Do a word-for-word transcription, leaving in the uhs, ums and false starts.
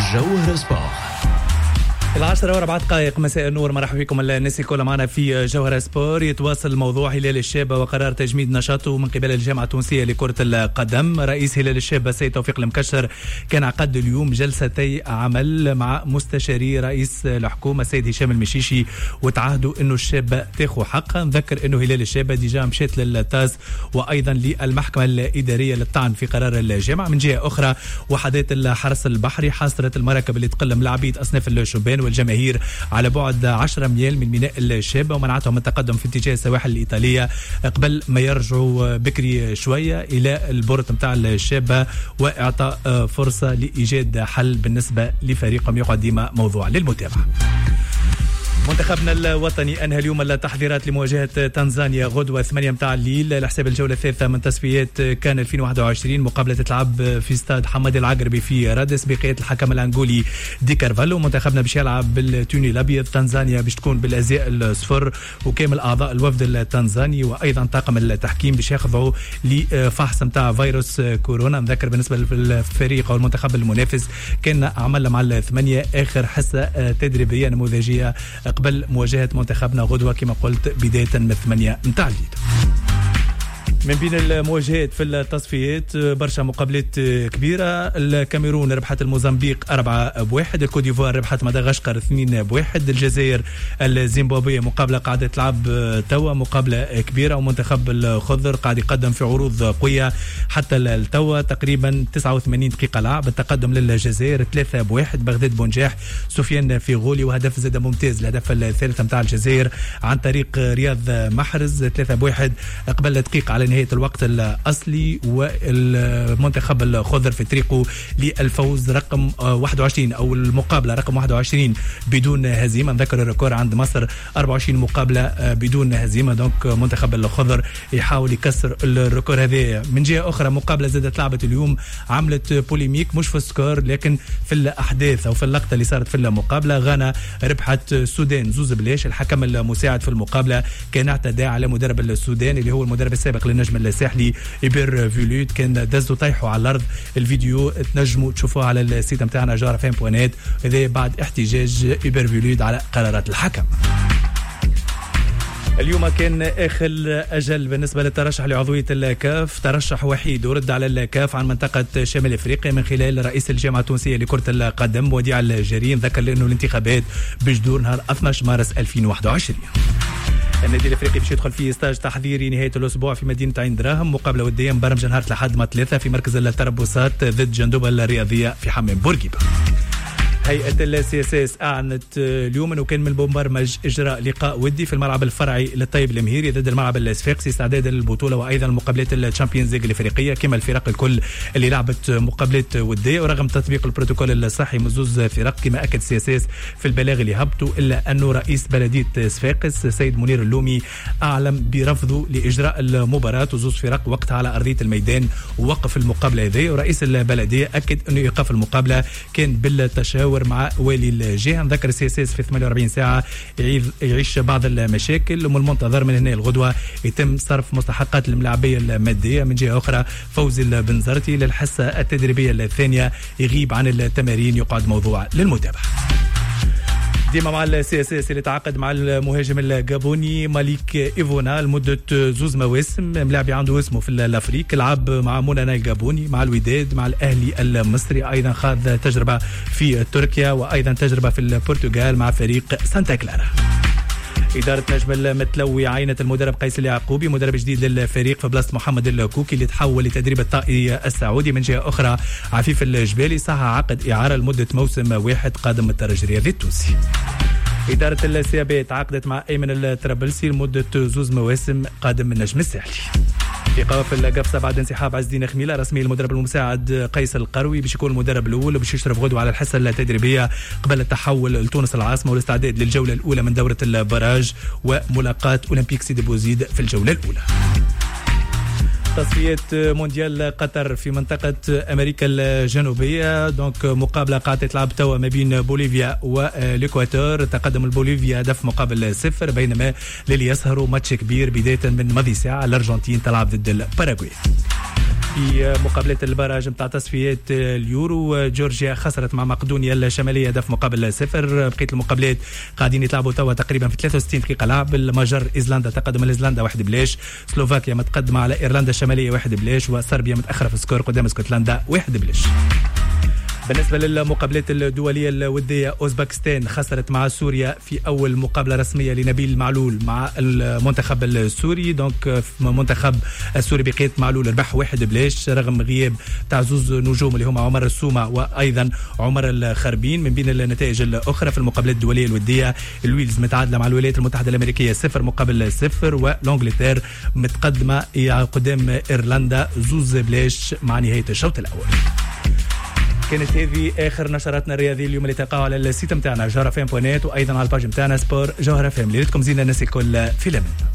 جوهر سبورت. العشرة وأربع دقائق مساء النور، مرحبا بكم الناس الكل معنا في جوهر سبور. يتواصل موضوع هلال الشابة وقرار تجميد نشاطه من قبل الجامعة التونسية لكرة القدم. رئيس هلال الشابة سيد توفيق المكشر كان عقد اليوم جلستي عمل مع مستشاري رئيس الحكومة سيد هشام المشيشي، وتعهدوا انه الشابة تاخذ حقها. نذكر انه هلال الشابة ديجا مشيت للتاس وايضا للمحكمة الإدارية للطعن في قرار الجامعة. من جهة اخرى وحدات الحرس البحري حاصرت المراكب اللي تقلم لاعبين اصناف الشبان والجماهير على بعد عشرة ميال من ميناء الشابة، ومنعتهم التقدم في اتجاه السواحل الإيطالية قبل ما يرجعوا بكري شوية إلى البورت متاع الشابة، وإعطاء فرصة لإيجاد حل بالنسبة لفريقهم يقدم موضوع للمتابعة. منتخبنا الوطني أنهى اليوم التحضيرات لمواجهة تنزانيا غدوة ثمانية متاع الليل لحساب الجولة الثالثة من تصفيات كان ألفين وواحد وعشرين. مقابلة تلعب في استاد حمد العقربي في رادس بقيادة الحكم الأنغولي دي كارفالو. منتخبنا باش يلعب بالتوني الأبيض، تنزانيا باش تكون بالأزياء الصفر، وكامل أعضاء الوفد التنزاني وأيضا طاقم التحكيم باش يخضعوا لفحص متاع فيروس كورونا. نذكر بالنسبة للفريق أو المنتخب المنافس كان عمل مع الثمانية آخر حصة تدريبية نموذجية قبل مواجهة منتخبنا غدوة كما قلت بداية من ثمانية متاع الليل. من بين المواجهات في التصفيات برشا مقابلات كبيرة. الكاميرون ربحت الموزمبيق أربعة بواحد، الكوديفوار ربحت مدغشقر اثنين بواحد، الجزائر الزيمبابوية مقابلة قاعدة تلعب توا مقابلة كبيرة، ومنتخب الخضر قاعد يقدم في عروض قوية حتى التوا. تقريبا تسعة وثمانين دقيقة لعب، التقدم للجزائر ثلاثة بواحد، بغداد بونجاح سفيان فيغولي، وهدف زاد ممتاز الهدف الثالث متاع الجزائر عن طريق رياض محرز ثلاثة بواحد قبل دقيقة على نهاية الوقت الأصلي. والمنتخب الخضر في طريقه للفوز رقم واحد وعشرين أو المقابلة رقم واحد وعشرين بدون هزيمة. نذكر الريكور عند مصر أربعة وعشرين مقابلة بدون هزيمة، دونك منتخب الخضر يحاول يكسر الريكور هذا. من جهة أخرى مقابلة زادت لعبت اليوم عملت بوليميك مش في السكور لكن في الأحداث أو في اللقطة اللي صارت في المقابلة. غانا ربحت السودان زوز بلاش. الحكم المساعد في المقابلة كان اعتدى على مدرب السودان اللي هو المدرب السابق للنجم الساحلي إبير فيلود، كان دزوا طيحوا على الأرض. الفيديو تنجموا تشوفوه على السيت متاعنا جارة فين بوانات، هذا بعد احتجاج إبير فيلود على قرارات الحكم. اليوم كان آخر أجل بالنسبة للترشح لعضوية الكاف، ترشح وحيد ورد على الكاف عن منطقة شمال أفريقيا من خلال رئيس الجامعة التونسية لكرة القدم وديع الجرين. ذكر لأنه الانتخابات بجدور نهار اثني عشر مارس ألفين وواحد وعشرين. النادي الافريقي باش يدخل في ستاج تحضيري نهايه الاسبوع في مدينه عين دراهم، مقابله وديه مبرمجه نهار لحد ما ثلاثه في مركز التربصات ضد جندوبه الرياضيه في حمام بورقيبه. هيئة السي اس اس أعلنت اليوم أنه كان من المبرمج إجراء لقاء ودي في الملعب الفرعي للطيب المهيري ضد الملعب الصفاقسي استعدادا للبطولة وأيضا مقابلات الشامبيونز ليج الإفريقية كما الفرق الكل اللي لعبت مقابلات ودية. ورغم تطبيق البروتوكول الصحي من زوز فرق كما أكد السي اس اس في البلاغ اللي هبطوا، إلا أنه رئيس بلدية صفاقس سيد منير اللومي أعلم برفضه لإجراء المباراة وزوز فرق وقتها على أرضية الميدان ووقف المقابلة هذه. ورئيس البلدية أكد أنه إيقاف المقابلة كان بالتشاور مع والي الجهه. نذكر السي اس اس في ثمانية وأربعين ساعه يعيش بعض المشاكل، ومن المنتظر من هنا الغدوه يتم صرف مستحقات الملاعبيه الماديه. من جهه اخرى فوزي البنزرتي للحصه التدريبيه الثانيه يغيب عن التمارين، يقعد موضوع للمتابعه. ديما مع السي اس اس اللي تعاقد مع المهاجم الجابوني ماليك ايفونا لمده زوز مواسم، ملاعبي عنده اسمه في الافريق، لعب مع مونانا الجابوني مع الوداد مع الاهلي المصري، ايضا خاض تجربه في تركيا وايضا تجربه في البرتغال مع فريق سانتا كلارا. إدارة نجم المتلوي عينت المدرب قيس اليعقوبي مدرب جديد للفريق في بلاصة محمد الكوكي اللي تحول لتدريب الطائي السعودي. من جهة أخرى عفيف الجبالي صح عقد إعارة لمدة موسم واحد قادم الترجي الرياضي التونسي. إدارة السيابية تعاقدت مع أيمن الطرابلسي لمدة زوز مواسم قادم من نجم الساحلي. في قوافل القفصة بعد انسحاب عز الدين خميلة رسمي المدرب المساعد قيس القروي باش يكون المدرب الأول وباش يشرف غدوة على الحصة التدريبية قبل التحول لتونس العاصمة والاستعداد للجولة الأولى من دورة البراج وملاقاة أولمبيك سيدي بوزيد في الجولة الأولى. تصفيات مونديال قطر في منطقة أمريكا الجنوبية، دونك مقابلة قاعدة تلعب توا ما بين بوليفيا والإكواتور. تقدم البوليفيا هدف مقابل صفر، بينما للي يسهروا ماتش كبير بداية من ماضي ساعة الأرجنتين تلعب ضد الباراغواي. في مقابلة البراج متاع تصفيات اليورو، جورجيا خسرت مع مقدونيا الشمالية هدف مقابل صفر. بقية المقابلات قاعدين يتلعبوا توا تقريبا في ثلاثة وستين دقيقة لعب. المجر ايزلندا تقدم ايزلندا واحد بلاش، سلوفاكيا متقدمة على ايرلندا الشمالية واحد بلاش، وصربيا متأخرة في السكور قدام اسكتلندا واحد بلاش. بالنسبة للمقابلات الدولية الودية، أوزبكستان خسرت مع سوريا في أول مقابلة رسمية لنبيل معلول مع المنتخب السوري. دونك المنتخب السوري بقيادة معلول ربح واحد بلاش رغم غياب تاع زوز نجوم اللي هما عمر السومة وأيضا عمر الخربين. من بين النتائج الأخرى في المقابلات الدولية الودية، الويلز متعادلة مع الولايات المتحدة الأمريكية صفر مقابل صفر، والانجلتير متقدمة قدام إيرلندا زوز بلاش مع نهاية الشوط الأول. كانت هذه اخر نشراتنا الرياضيه اليوم اللي تلقاوها على السيت نتاعنا جوهر اف ام بوينت، وايضا على الباج نتاعنا سبور جوهر اف ام. ليلتكم زينه الناس الكل في الامان.